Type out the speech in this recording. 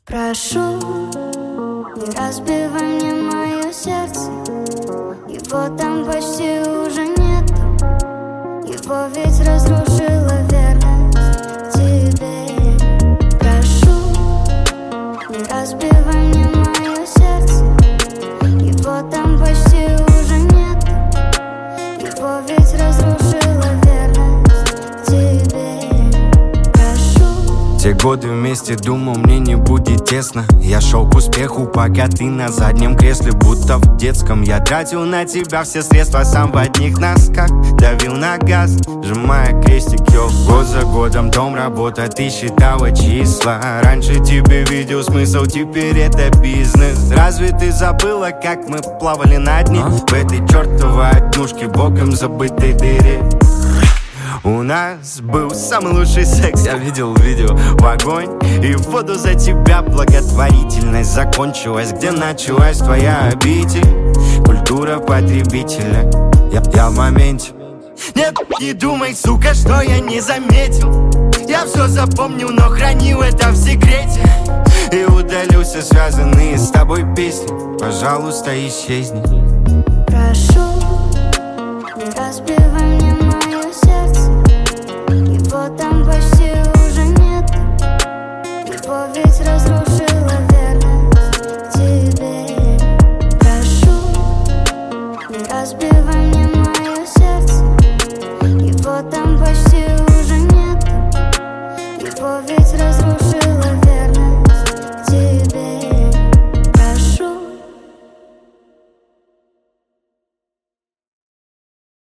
Прошу, не разбивай мне мое сердце. Его там почти уже нету. Его ведь разрушила верность тебе. Прошу, не разбивай мне мое сердце. Его там почти уже нету. Его ведь разрушила верность тебе. Прошу. Те годы вместе думал, мне не будет тесно. Я шел к успеху, пока ты на заднем кресле, будто в детском. Я тратил на тебя все средства, сам в одних носках давил на газ, сжимая крестик, йо. Год за годом, дом, работа, ты считала числа. Раньше тебе видел смысл, теперь это бизнес. Разве ты забыла, как мы плавали на дне в этой чертовой однушке, богом забытой дыре? У нас был самый лучший секс. Я видел видео в огонь и в воду за тебя. Благотворительность закончилась. Где началась твоя обитель? Культура потребителя. Я в моменте. Нет, не думай, сука, что я не заметил. Я все запомнил, но хранил это в секрете. И удалил все связанные с тобой песни. Пожалуйста, исчезни. Прошу, не разбивай